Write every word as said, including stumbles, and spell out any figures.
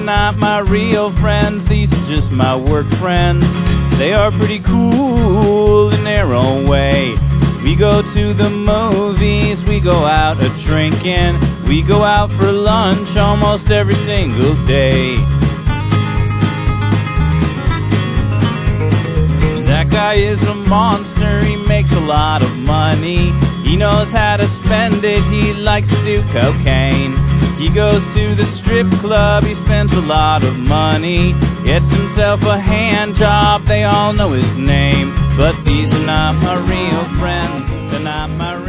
not my real friends. These are just my work friends. They are pretty cool in their own way. We go to the movies, we go out a drinking, we go out for lunch almost every single day. That guy is a monster, he makes a lot of money. He knows how to spend it, he likes to do cocaine. He goes to the strip club, he spends a lot of money. Gets himself a hand job, they all know his name. But these are not my real friends, they're not my real